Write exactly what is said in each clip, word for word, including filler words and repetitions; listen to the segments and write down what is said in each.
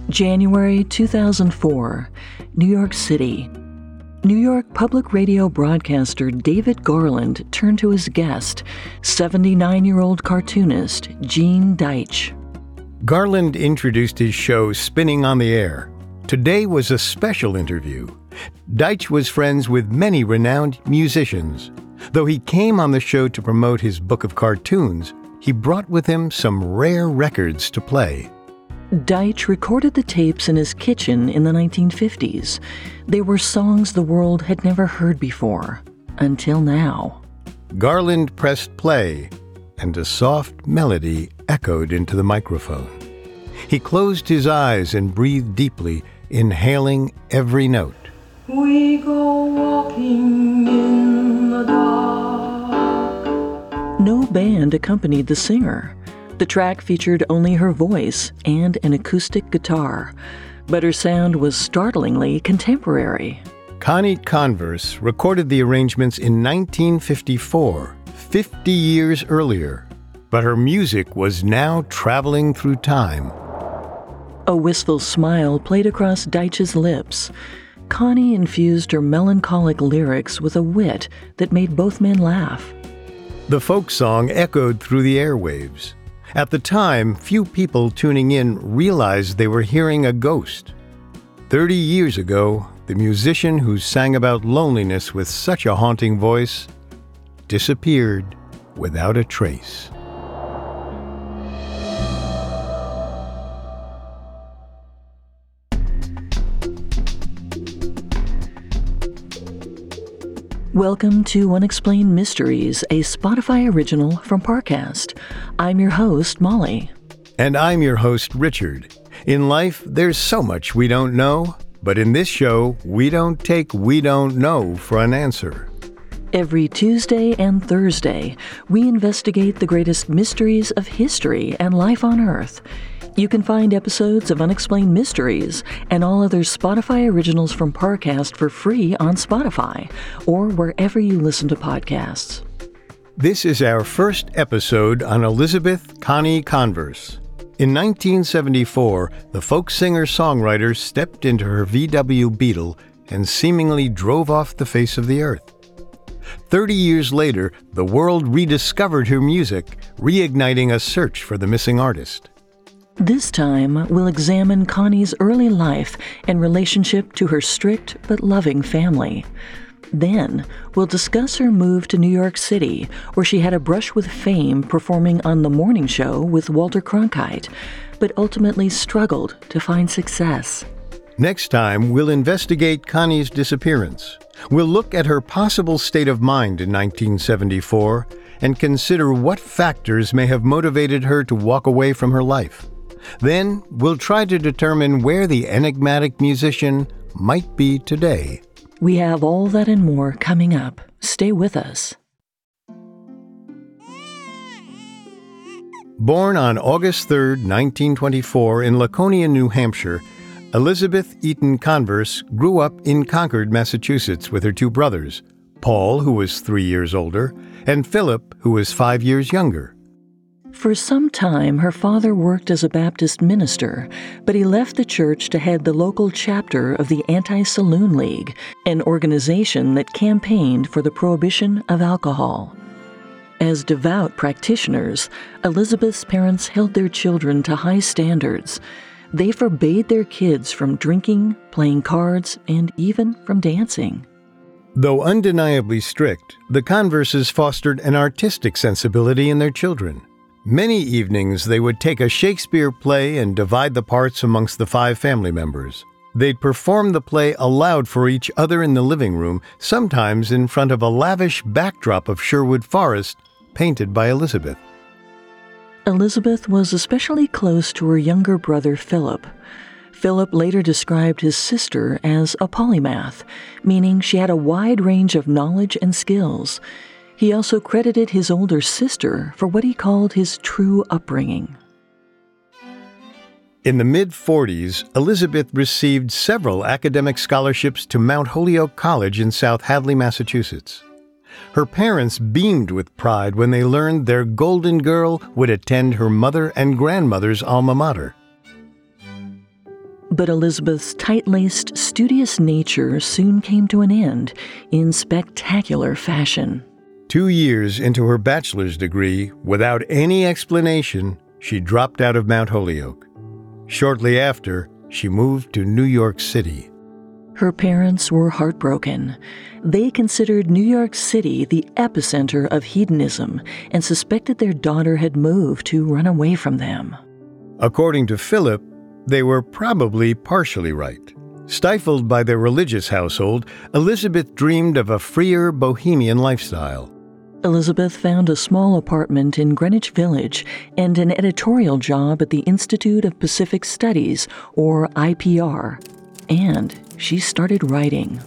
January two thousand four, New York City. New York Public Radio broadcaster David Garland turned to his guest, seventy-nine-year-old cartoonist Gene Deitch. Garland introduced his show Spinning on the Air. Today was a special interview. Deitch was friends with many renowned musicians. Though he came on the show to promote his book of cartoons, he brought with him some rare records to play. Deitch recorded the tapes in his kitchen in the nineteen fifties. They were songs the world had never heard before, until now. Garland pressed play, and a soft melody echoed into the microphone. He closed his eyes and breathed deeply, inhaling every note. We go walking in the dark. No band accompanied the singer. The track featured only her voice and an acoustic guitar, but her sound was startlingly contemporary. Connie Converse recorded the arrangements in nineteen fifty-four, fifty years earlier, but her music was now traveling through time. A wistful smile played across Deitch's lips. Connie infused her melancholic lyrics with a wit that made both men laugh. The folk song echoed through the airwaves. At the time, few people tuning in realized they were hearing a ghost. Thirty years ago, the musician who sang about loneliness with such a haunting voice disappeared without a trace. Welcome to Unexplained Mysteries, a Spotify original from Parcast. I'm your host, Molly. And I'm your host, Richard. In life, there's so much we don't know, but in this show, we don't take we don't know for an answer. Every Tuesday and Thursday, we investigate the greatest mysteries of history and life on Earth. You can find episodes of Unexplained Mysteries and all other Spotify originals from Parcast for free on Spotify or wherever you listen to podcasts. This is our first episode on Elizabeth Connie Converse. In nineteen seventy-four, the folk singer-songwriter stepped into her V W Beetle and seemingly drove off the face of the earth. Thirty years later, the world rediscovered her music, reigniting a search for the missing artist. This time, we'll examine Connie's early life and relationship to her strict but loving family. Then, we'll discuss her move to New York City, where she had a brush with fame performing on The Morning Show with Walter Cronkite, but ultimately struggled to find success. Next time, we'll investigate Connie's disappearance. We'll look at her possible state of mind in nineteen seventy-four and consider what factors may have motivated her to walk away from her life. Then, we'll try to determine where the enigmatic musician might be today. We have all that and more coming up. Stay with us. Born on August third, nineteen twenty-four, in Laconia, New Hampshire, Elizabeth Eaton Converse grew up in Concord, Massachusetts, with her two brothers, Paul, who was three years older, and Philip, who was five years younger. For some time, her father worked as a Baptist minister, but he left the church to head the local chapter of the Anti-Saloon League, an organization that campaigned for the prohibition of alcohol. As devout practitioners, Elizabeth's parents held their children to high standards. They forbade their kids from drinking, playing cards, and even from dancing. Though undeniably strict, the Converses fostered an artistic sensibility in their children. Many evenings they would take a Shakespeare play and divide the parts amongst the five family members. They'd perform the play aloud for each other in the living room, sometimes in front of a lavish backdrop of Sherwood Forest, painted by Elizabeth. Elizabeth was especially close to her younger brother Philip. Philip later described his sister as a polymath, meaning she had a wide range of knowledge and skills. He also credited his older sister for what he called his true upbringing. In the mid-forties, Elizabeth received several academic scholarships to Mount Holyoke College in South Hadley, Massachusetts. Her parents beamed with pride when they learned their golden girl would attend her mother and grandmother's alma mater. But Elizabeth's tight-laced, studious nature soon came to an end in spectacular fashion. Two years into her bachelor's degree, without any explanation, she dropped out of Mount Holyoke. Shortly after, she moved to New York City. Her parents were heartbroken. They considered New York City the epicenter of hedonism and suspected their daughter had moved to run away from them. According to Philip, they were probably partially right. Stifled by their religious household, Elizabeth dreamed of a freer bohemian lifestyle. Elizabeth found a small apartment in Greenwich Village and an editorial job at the Institute of Pacific Studies, or I P R, and she started writing.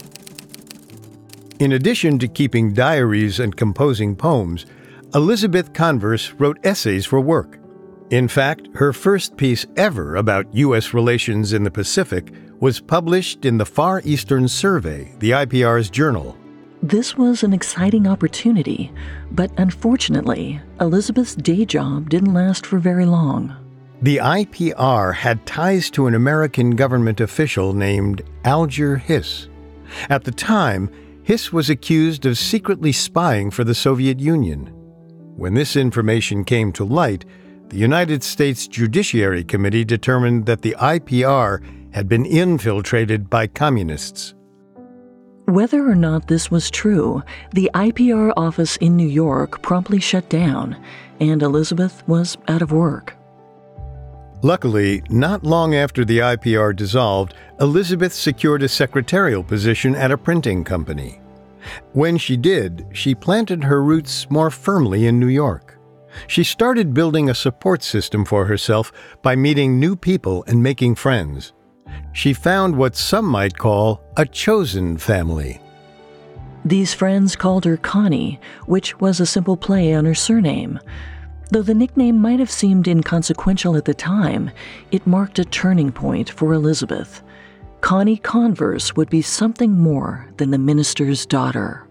In addition to keeping diaries and composing poems, Elizabeth Converse wrote essays for work. In fact, her first piece ever about U S relations in the Pacific was published in the Far Eastern Survey, the I P R's journal. This was an exciting opportunity, but unfortunately, Elizabeth's day job didn't last for very long. The I P R had ties to an American government official named Alger Hiss. At the time, Hiss was accused of secretly spying for the Soviet Union. When this information came to light, the United States Judiciary Committee determined that the I P R had been infiltrated by communists. Whether or not this was true, the I P R office in New York promptly shut down, and Elizabeth was out of work. Luckily, not long after the I P R dissolved, Elizabeth secured a secretarial position at a printing company. When she did, she planted her roots more firmly in New York. She started building a support system for herself by meeting new people and making friends. She found what some might call a chosen family. These friends called her Connie, which was a simple play on her surname. Though the nickname might have seemed inconsequential at the time, it marked a turning point for Elizabeth. Connie Converse would be something more than the minister's daughter.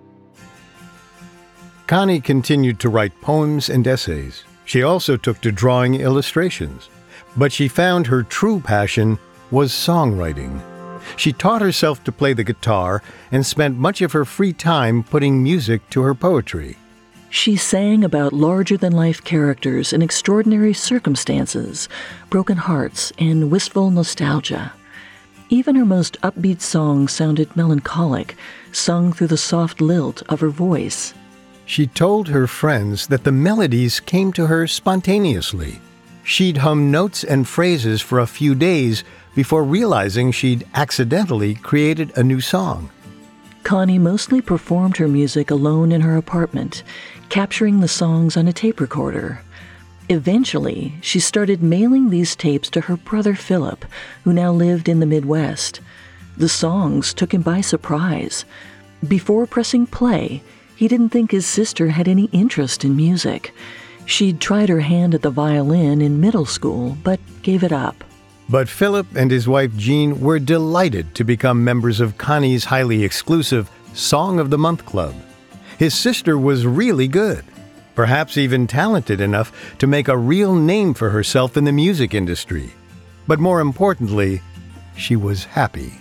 Connie continued to write poems and essays. She also took to drawing illustrations. But she found her true passion was songwriting. She taught herself to play the guitar and spent much of her free time putting music to her poetry. She sang about larger-than-life characters in extraordinary circumstances, broken hearts, and wistful nostalgia. Even her most upbeat songs sounded melancholic, sung through the soft lilt of her voice. She told her friends that the melodies came to her spontaneously. She'd hum notes and phrases for a few days before realizing she'd accidentally created a new song. Connie mostly performed her music alone in her apartment, capturing the songs on a tape recorder. Eventually, she started mailing these tapes to her brother Philip, who now lived in the Midwest. The songs took him by surprise. Before pressing play, he didn't think his sister had any interest in music. She'd tried her hand at the violin in middle school, but gave it up. But Philip and his wife Jean were delighted to become members of Connie's highly exclusive Song of the Month Club. His sister was really good, perhaps even talented enough to make a real name for herself in the music industry. But more importantly, she was happy.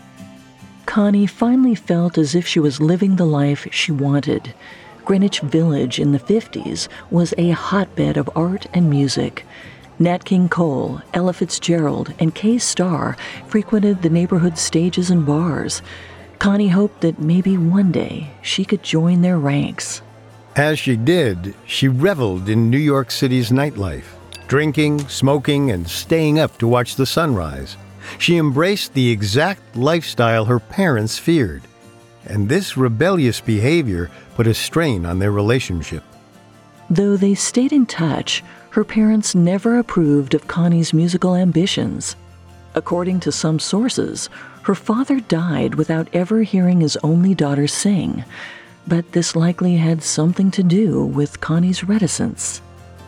Connie finally felt as if she was living the life she wanted. Greenwich Village in the fifties was a hotbed of art and music. Nat King Cole, Ella Fitzgerald, and Kay Starr frequented the neighborhood stages and bars. Connie hoped that maybe one day she could join their ranks. As she did, she reveled in New York City's nightlife, drinking, smoking, and staying up to watch the sunrise. She embraced the exact lifestyle her parents feared, and this rebellious behavior put a strain on their relationship. Though they stayed in touch, her parents never approved of Connie's musical ambitions. According to some sources, her father died without ever hearing his only daughter sing, but this likely had something to do with Connie's reticence.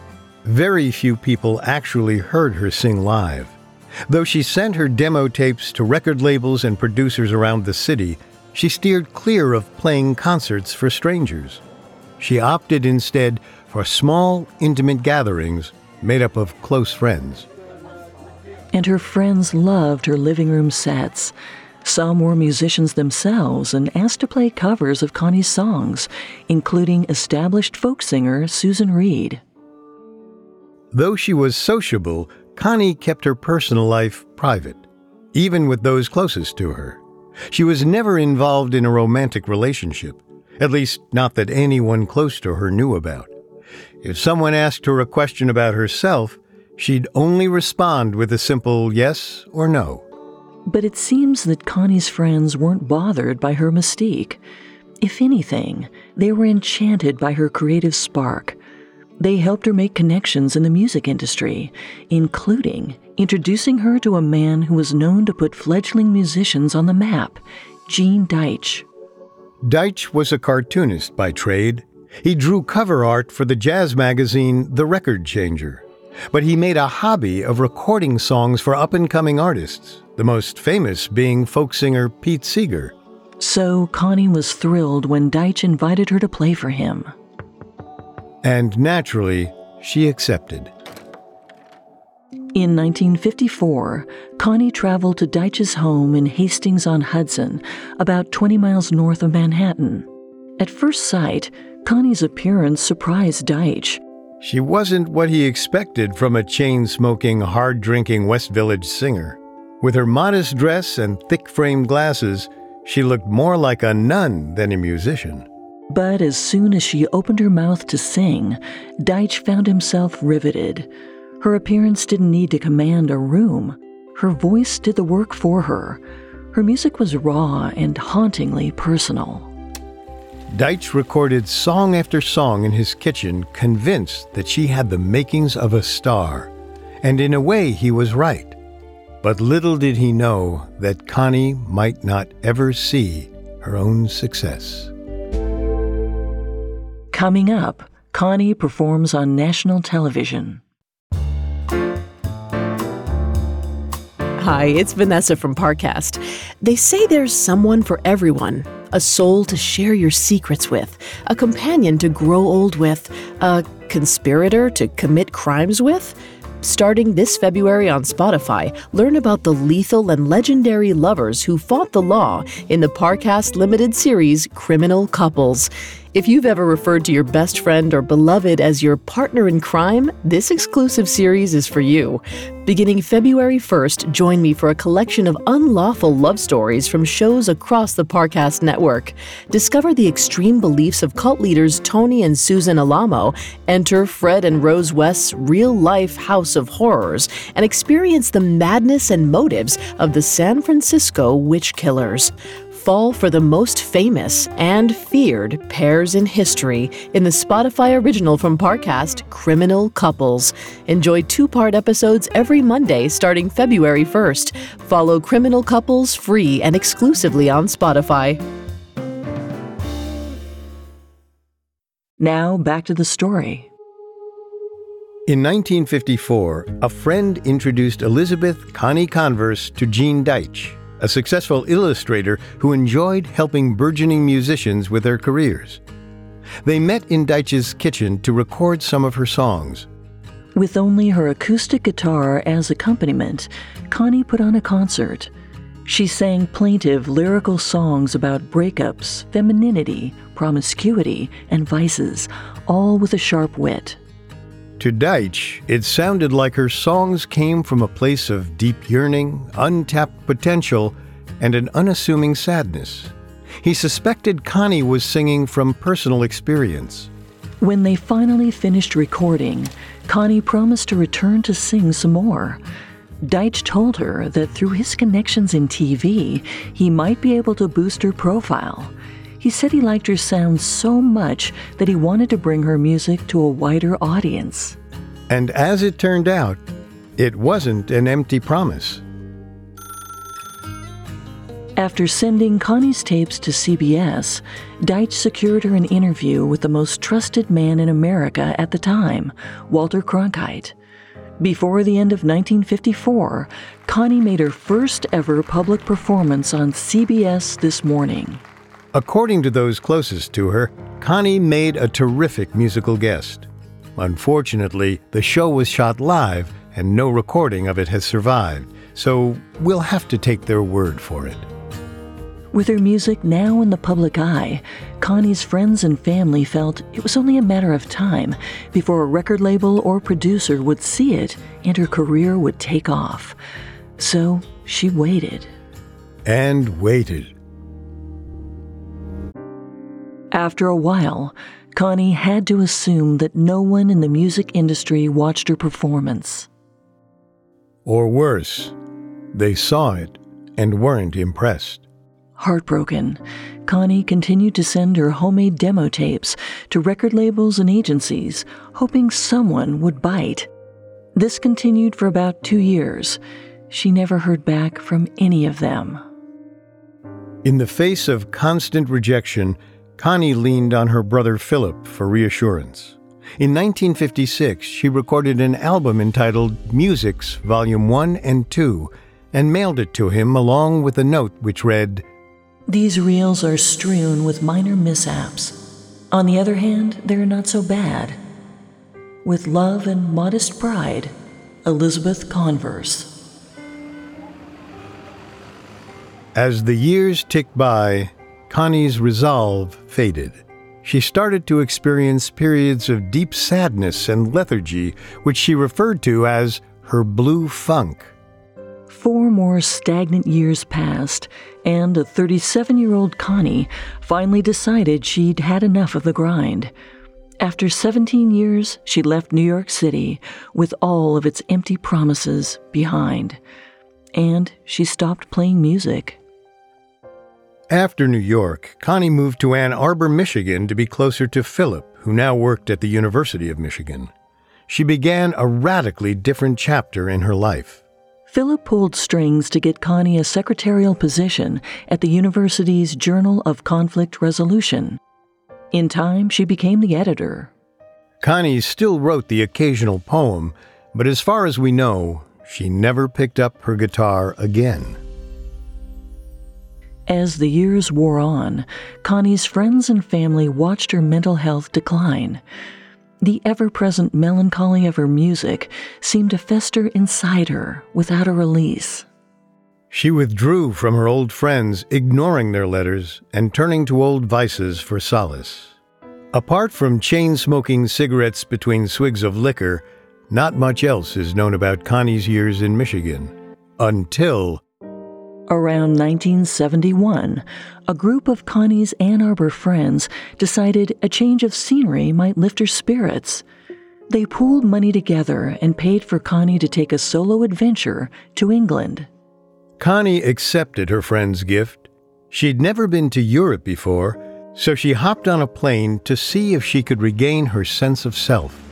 Very few people actually heard her sing live. Though she sent her demo tapes to record labels and producers around the city, she steered clear of playing concerts for strangers. She opted instead for small, intimate gatherings made up of close friends. and her friends loved her living room sets. Some were musicians themselves and asked to play covers of Connie's songs, including established folk singer Susan Reed. Though she was sociable, Connie kept her personal life private, even with those closest to her. She was never involved in a romantic relationship, at least not that anyone close to her knew about. If someone asked her a question about herself, she'd only respond with a simple yes or no. But it seems that Connie's friends weren't bothered by her mystique. If anything, they were enchanted by her creative spark. They helped her make connections in the music industry, including introducing her to a man who was known to put fledgling musicians on the map, Gene Deitch. Deitch was a cartoonist by trade. He drew cover art for the jazz magazine The Record Changer. But he made a hobby of recording songs for up-and-coming artists, the most famous being folk singer Pete Seeger. So Connie was thrilled when Deitch invited her to play for him. And naturally, she accepted. In nineteen fifty-four, Connie traveled to Deitch's home in Hastings-on-Hudson, about twenty miles north of Manhattan. At first sight, Connie's appearance surprised Deitch. She wasn't what he expected from a chain-smoking, hard-drinking West Village singer. With her modest dress and thick-framed glasses, she looked more like a nun than a musician. But as soon as she opened her mouth to sing, Deitch found himself riveted. Her appearance didn't need to command a room. Her voice did the work for her. Her music was raw and hauntingly personal. Deitch recorded song after song in his kitchen, convinced that she had the makings of a star. And in a way, he was right. But little did he know that Connie might not ever see her own success. Coming up, Connie performs on national television. Hi, it's Vanessa from Parcast. They say there's someone for everyone. A soul to share your secrets with, a companion to grow old with, a conspirator to commit crimes with. Starting this February on Spotify, learn about the lethal and legendary lovers who fought the law in the Parcast limited series Criminal Couples. If you've ever referred to your best friend or beloved as your partner in crime, this exclusive series is for you. Beginning February first, join me for a collection of unlawful love stories from shows across the Parcast network. Discover the extreme beliefs of cult leaders Tony and Susan Alamo, enter Fred and Rose West's real-life house of horrors, and experience the madness and motives of the San Francisco witch killers. Fall for the most famous and feared pairs in history in the Spotify original from Parcast, Criminal Couples. Enjoy two-part episodes every Monday starting February first. Follow Criminal Couples free and exclusively on Spotify. Now back to the story. In nineteen fifty-four, a friend introduced Elizabeth Connie Converse to Gene Deitch, a successful illustrator who enjoyed helping burgeoning musicians with their careers. They met in Deitch's kitchen to record some of her songs. With only her acoustic guitar as accompaniment, Connie put on a concert. She sang plaintive lyrical songs about breakups, femininity, promiscuity, and vices, all with a sharp wit. To Deitch, it sounded like her songs came from a place of deep yearning, untapped potential, and an unassuming sadness. He suspected Connie was singing from personal experience. When they finally finished recording, Connie promised to return to sing some more. Deitch told her that through his connections in T V, he might be able to boost her profile. He said he liked her sound so much that he wanted to bring her music to a wider audience. And as it turned out, it wasn't an empty promise. After sending Connie's tapes to C B S, Deitch secured her an interview with the most trusted man in America at the time, Walter Cronkite. Before the end of nineteen fifty-four, Connie made her first ever public performance on C B S This Morning. According to those closest to her, Connie made a terrific musical guest. Unfortunately, the show was shot live, and no recording of it has survived, so we'll have to take their word for it. With her music now in the public eye, Connie's friends and family felt it was only a matter of time before a record label or producer would see it and her career would take off. So she waited. And waited. After a while, Connie had to assume that no one in the music industry watched her performance. Or worse, they saw it and weren't impressed. Heartbroken, Connie continued to send her homemade demo tapes to record labels and agencies, hoping someone would bite. This continued for about two years. She never heard back from any of them. In the face of constant rejection, Connie leaned on her brother Philip for reassurance. In nineteen fifty-six, she recorded an album entitled Musics Volume one and two and mailed it to him along with a note which read, "These reels are strewn with minor mishaps. On the other hand, they're not so bad. With love and modest pride, Elizabeth Converse." As the years ticked by, Connie's resolve faded. She started to experience periods of deep sadness and lethargy, which she referred to as her blue funk. Four more stagnant years passed, and a thirty-seven-year-old Connie finally decided she'd had enough of the grind. After seventeen years, she left New York City with all of its empty promises behind. And she stopped playing music. After New York, Connie moved to Ann Arbor, Michigan to be closer to Philip, who now worked at the University of Michigan. She began a radically different chapter in her life. Philip pulled strings to get Connie a secretarial position at the university's Journal of Conflict Resolution. In time, she became the editor. Connie still wrote the occasional poem, but as far as we know, she never picked up her guitar again. As the years wore on, Connie's friends and family watched her mental health decline. The ever-present melancholy of her music seemed to fester inside her without a release. She withdrew from her old friends, ignoring their letters and turning to old vices for solace. Apart from chain-smoking cigarettes between swigs of liquor, not much else is known about Connie's years in Michigan. Until... Around nineteen seventy-one, a group of Connie's Ann Arbor friends decided a change of scenery might lift her spirits. They pooled money together and paid for Connie to take a solo adventure to England. Connie accepted her friend's gift. She'd never been to Europe before, so she hopped on a plane to see if she could regain her sense of self.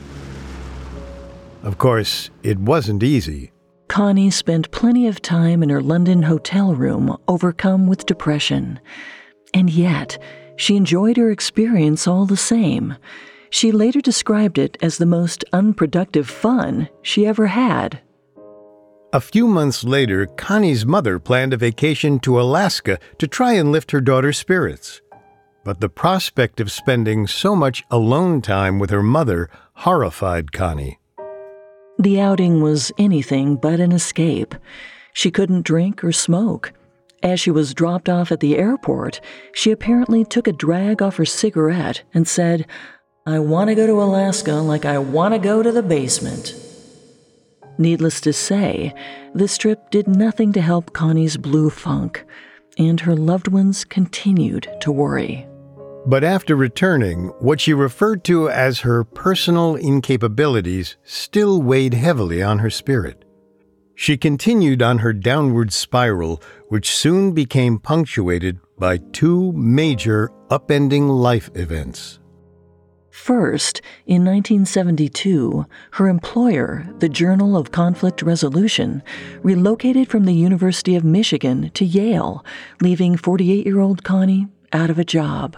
Of course, it wasn't easy. Connie spent plenty of time in her London hotel room, overcome with depression. And yet, she enjoyed her experience all the same. She later described it as the most unproductive fun she ever had. A few months later, Connie's mother planned a vacation to Alaska to try and lift her daughter's spirits. But the prospect of spending so much alone time with her mother horrified Connie. The outing was anything but an escape. She couldn't drink or smoke. As she was dropped off at the airport, she apparently took a drag off her cigarette and said, "I want to go to Alaska like I want to go to the basement." Needless to say, this trip did nothing to help Connie's blue funk, and her loved ones continued to worry. But after returning, what she referred to as her personal incapabilities still weighed heavily on her spirit. She continued on her downward spiral, which soon became punctuated by two major upending life events. First, in nineteen seventy-two, her employer, the Journal of Conflict Resolution, relocated from the University of Michigan to Yale, leaving forty-eight-year-old Connie out of a job.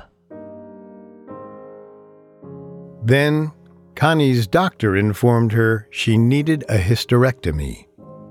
Then, Connie's doctor informed her she needed a hysterectomy.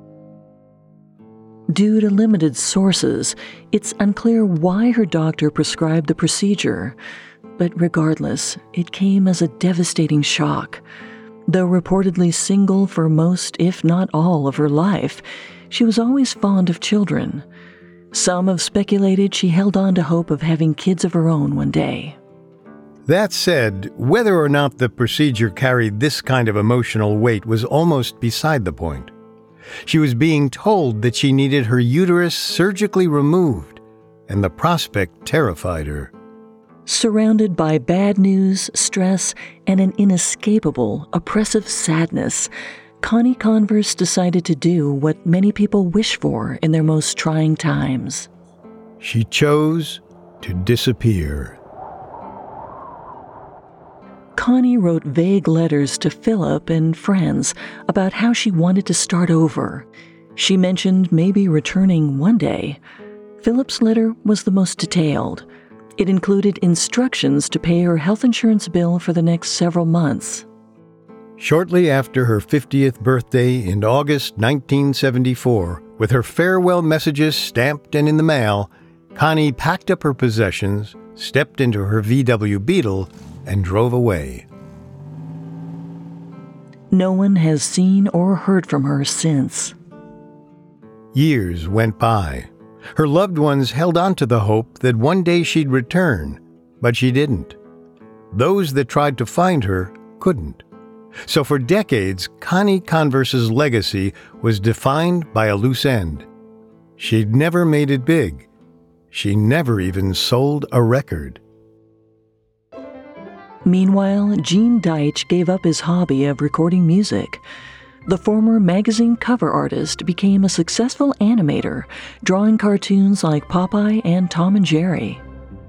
Due to limited sources, it's unclear why her doctor prescribed the procedure. But regardless, it came as a devastating shock. Though reportedly single for most, if not all, of her life, she was always fond of children. Some have speculated she held on to hope of having kids of her own one day. That said, whether or not the procedure carried this kind of emotional weight was almost beside the point. She was being told that she needed her uterus surgically removed, and the prospect terrified her. Surrounded by bad news, stress, and an inescapable, oppressive sadness, Connie Converse decided to do what many people wish for in their most trying times. She chose to disappear. Connie wrote vague letters to Philip and friends about how she wanted to start over. She mentioned maybe returning one day. Philip's letter was the most detailed. It included instructions to pay her health insurance bill for the next several months. Shortly after her fiftieth birthday in August nineteen seventy-four, with her farewell messages stamped and in the mail, Connie packed up her possessions, stepped into her V W Beetle, and drove away. No one has seen or heard from her since. Years went by. Her loved ones held on to the hope that one day she'd return, but she didn't. Those that tried to find her couldn't. So for decades, Connie Converse's legacy was defined by a loose end. She'd never made it big. She never even sold a record. Meanwhile, Gene Deitch gave up his hobby of recording music. The former magazine cover artist became a successful animator, drawing cartoons like Popeye and Tom and Jerry.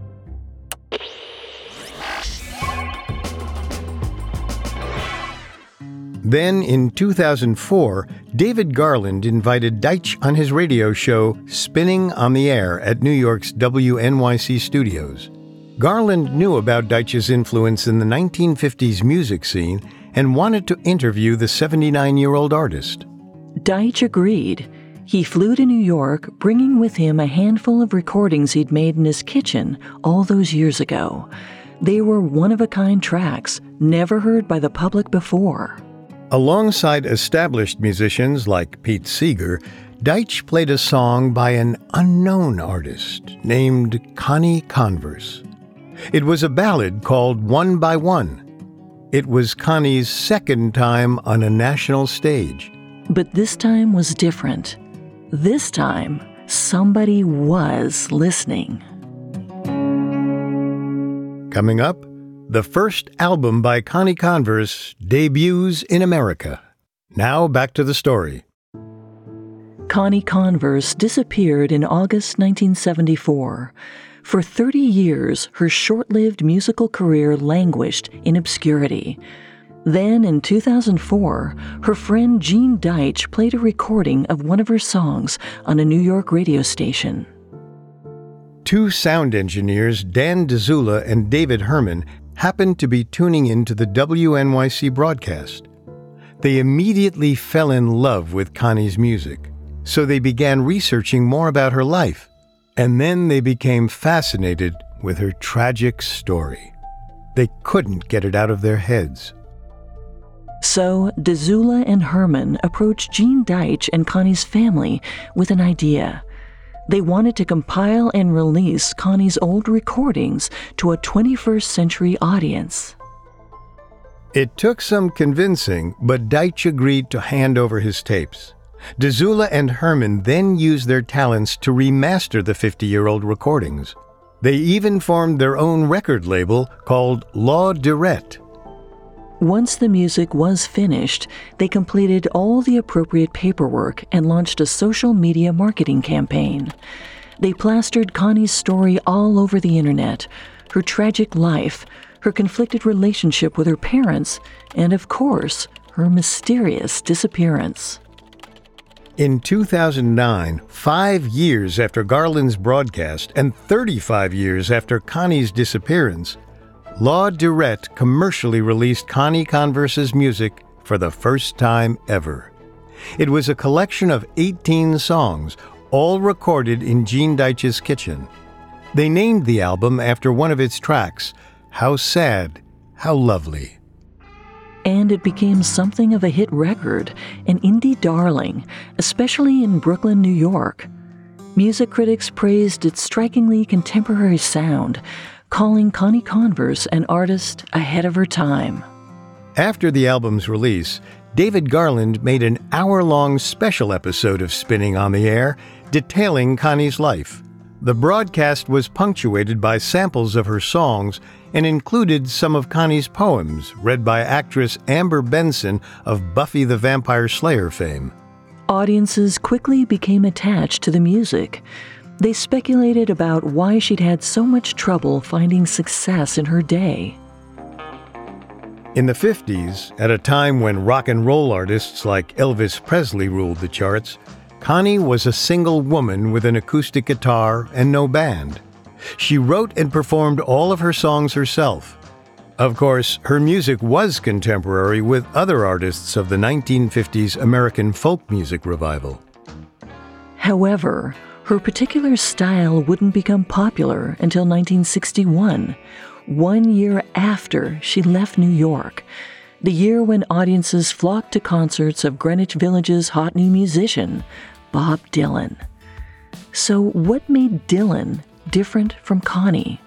Then, in two thousand four, David Garland invited Deitch on his radio show Spinning on the Air at New York's W N Y C studios. Garland knew about Deitch's influence in the nineteen fifties music scene and wanted to interview the seventy-nine-year-old artist. Deitch agreed. He flew to New York, bringing with him a handful of recordings he'd made in his kitchen all those years ago. They were one-of-a-kind tracks, never heard by the public before. Alongside established musicians like Pete Seeger, Deitch played a song by an unknown artist named Connie Converse. It was a ballad called One by One. It was Connie's second time on a national stage. But this time was different. This time, somebody was listening. Coming up, the first album by Connie Converse debuts in America. Now back to the story. Connie Converse disappeared in August nineteen seventy-four. For thirty years, her short-lived musical career languished in obscurity. Then, in two thousand four, her friend Gene Deitch played a recording of one of her songs on a New York radio station. Two sound engineers, Dan DeZula and David Herman, happened to be tuning into the W N Y C broadcast. They immediately fell in love with Connie's music, so they began researching more about her life. And then they became fascinated with her tragic story. They couldn't get it out of their heads. So, DeZula and Herman approached Gene Deitch and Connie's family with an idea. They wanted to compile and release Connie's old recordings to a twenty-first century audience. It took some convincing, but Deitch agreed to hand over his tapes. DeZula and Herman then used their talents to remaster the fifty-year-old recordings. They even formed their own record label called La Durette. Once the music was finished, they completed all the appropriate paperwork and launched a social media marketing campaign. They plastered Connie's story all over the internet, her tragic life, her conflicted relationship with her parents, and of course, her mysterious disappearance. In two thousand nine, five years after Garland's broadcast and thirty-five years after Connie's disappearance, La Durette commercially released Connie Converse's music for the first time ever. It was a collection of eighteen songs, all recorded in Gene Deitch's kitchen. They named the album after one of its tracks, How Sad, How Lovely. and it became something of a hit record, an indie darling, especially in Brooklyn, New York. Music critics praised its strikingly contemporary sound, calling Connie Converse an artist ahead of her time. After the album's release, David Garland made an hour-long special episode of Spinning on the Air, detailing Connie's life. The broadcast was punctuated by samples of her songs and included some of Connie's poems, read by actress Amber Benson of Buffy the Vampire Slayer fame. Audiences quickly became attached to the music. They speculated about why she'd had so much trouble finding success in her day. In the fifties, at a time when rock and roll artists like Elvis Presley ruled the charts, Connie was a single woman with an acoustic guitar and no band. She wrote and performed all of her songs herself. Of course, her music was contemporary with other artists of the nineteen fifties American folk music revival. However, her particular style wouldn't become popular until nineteen sixty-one, one year after she left New York, the year when audiences flocked to concerts of Greenwich Village's hot new musician, Bob Dylan. So what made Dylan different from Connie?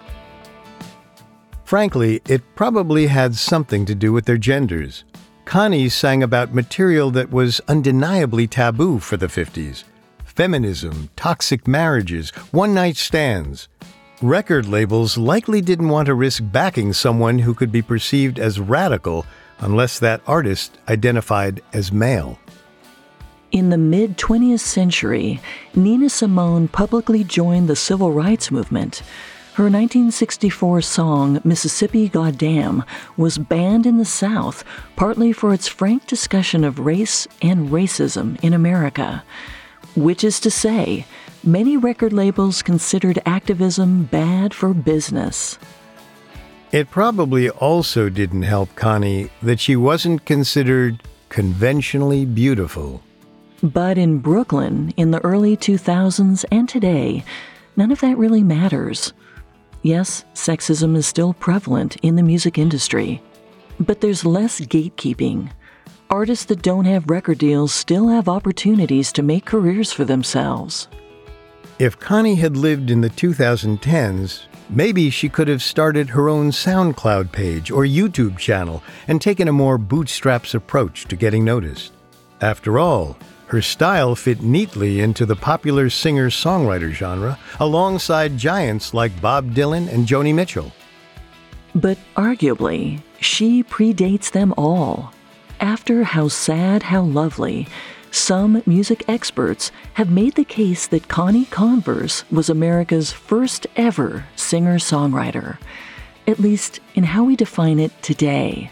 Frankly, it probably had something to do with their genders. Connie sang about material that was undeniably taboo for the fifties. Feminism, toxic marriages, one-night stands. Record labels likely didn't want to risk backing someone who could be perceived as radical unless that artist identified as male. In the mid-twentieth century, Nina Simone publicly joined the civil rights movement. Her nineteen sixty-four song, Mississippi Goddam, was banned in the South, partly for its frank discussion of race and racism in America. Which is to say, many record labels considered activism bad for business. It probably also didn't help Connie that she wasn't considered conventionally beautiful. But in Brooklyn, in the early two thousands and today, none of that really matters. Yes, sexism is still prevalent in the music industry, but there's less gatekeeping. Artists that don't have record deals still have opportunities to make careers for themselves. If Connie had lived in the two thousand tens, maybe she could have started her own SoundCloud page or YouTube channel and taken a more bootstraps approach to getting noticed. After all, her style fit neatly into the popular singer-songwriter genre, alongside giants like Bob Dylan and Joni Mitchell. But arguably, she predates them all. After How Sad, How Lovely, some music experts have made the case that Connie Converse was America's first ever singer-songwriter, at least in how we define it today.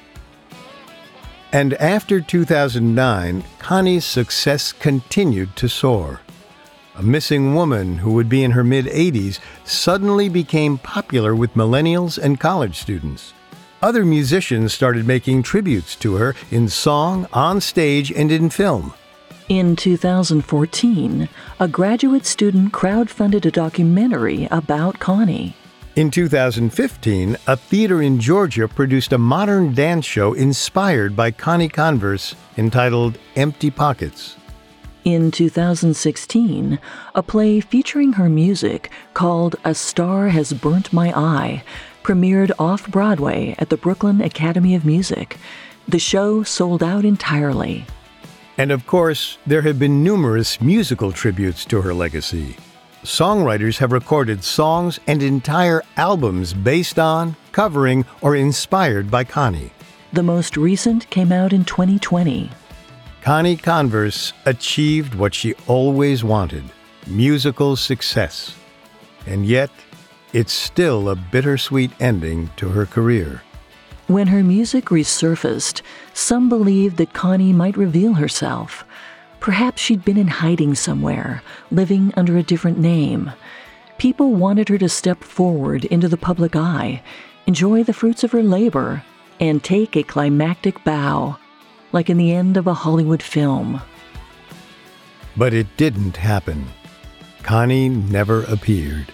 And after two thousand nine, Connie's success continued to soar. A missing woman who would be in her mid-eighties suddenly became popular with millennials and college students. Other musicians started making tributes to her in song, on stage, and in film. In two thousand fourteen, a graduate student crowdfunded a documentary about Connie. In two thousand fifteen, a theater in Georgia produced a modern dance show inspired by Connie Converse entitled Empty Pockets. In two thousand sixteen, a play featuring her music called A Star Has Burnt My Eye premiered off-Broadway at the Brooklyn Academy of Music. The show sold out entirely. And of course, there have been numerous musical tributes to her legacy. Songwriters have recorded songs and entire albums based on, covering, or inspired by Connie. The most recent came out in twenty twenty. Connie Converse achieved what she always wanted, musical success. And yet, it's still a bittersweet ending to her career. When her music resurfaced, some believed that Connie might reveal herself. Perhaps she'd been in hiding somewhere, living under a different name. People wanted her to step forward into the public eye, enjoy the fruits of her labor, and take a climactic bow, like in the end of a Hollywood film. But it didn't happen. Connie never appeared.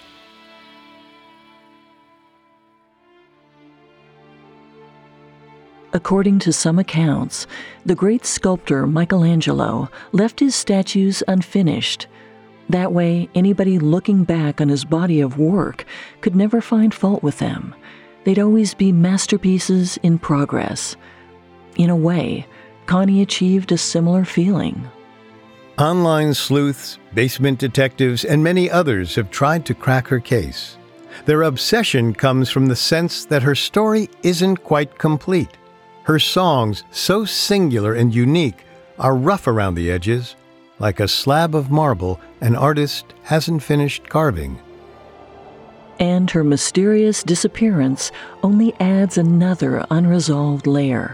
According to some accounts, the great sculptor Michelangelo left his statues unfinished. That way, anybody looking back on his body of work could never find fault with them. They'd always be masterpieces in progress. In a way, Connie achieved a similar feeling. Online sleuths, basement detectives, and many others have tried to crack her case. Their obsession comes from the sense that her story isn't quite complete. Her songs, so singular and unique, are rough around the edges, like a slab of marble an artist hasn't finished carving. And her mysterious disappearance only adds another unresolved layer.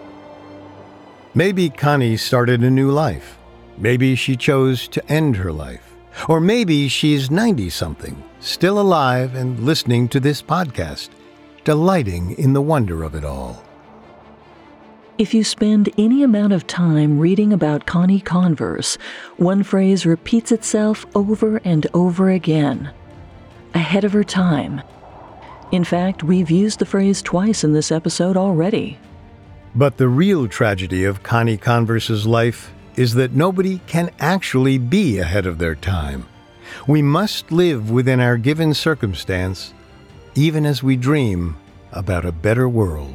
Maybe Connie started a new life. Maybe she chose to end her life. Or maybe she's ninety-something, still alive and listening to this podcast, delighting in the wonder of it all. If you spend any amount of time reading about Connie Converse, one phrase repeats itself over and over again. Ahead of her time. In fact, we've used the phrase twice in this episode already. But the real tragedy of Connie Converse's life is that nobody can actually be ahead of their time. We must live within our given circumstance, even as we dream about a better world.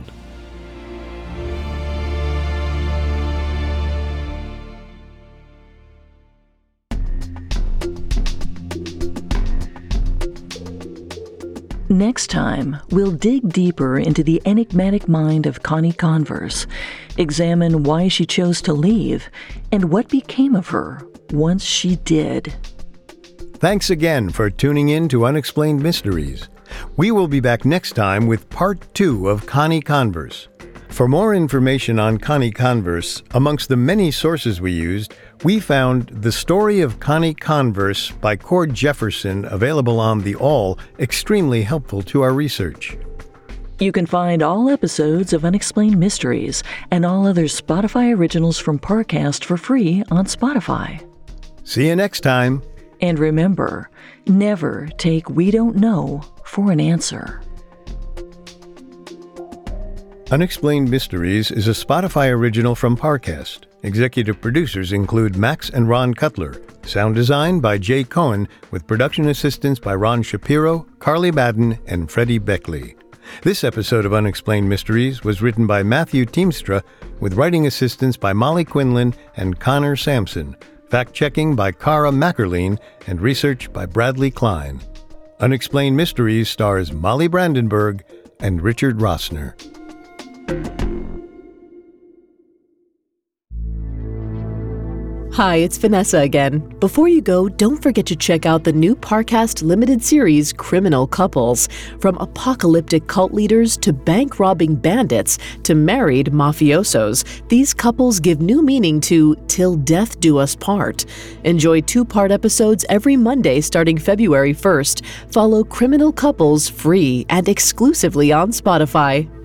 Next time, we'll dig deeper into the enigmatic mind of Connie Converse, examine why she chose to leave, and what became of her once she did. Thanks again for tuning in to Unexplained Mysteries. We will be back next time with part two of Connie Converse. For more information on Connie Converse, amongst the many sources we used, we found The Story of Connie Converse by Cord Jefferson, available on The All, extremely helpful to our research. You can find all episodes of Unexplained Mysteries and all other Spotify originals from Parcast for free on Spotify. See you next time. And remember, never take "we don't know" for an answer. Unexplained Mysteries is a Spotify original from Parcast. Executive producers include Max and Ron Cutler. Sound design by Jay Cohen, with production assistance by Ron Shapiro, Carly Madden, and Freddie Beckley. This episode of Unexplained Mysteries was written by Matthew Teamstra, with writing assistance by Molly Quinlan and Connor Sampson, fact-checking by Cara Mackerline, and research by Bradley Klein. Unexplained Mysteries stars Molly Brandenburg and Richard Rossner. Hi, it's Vanessa again. Before you go, don't forget to check out the new Parcast limited series, Criminal Couples. From apocalyptic cult leaders to bank-robbing bandits to married mafiosos, these couples give new meaning to Till Death Do Us Part. Enjoy two-part episodes every Monday starting February first. Follow Criminal Couples free and exclusively on Spotify.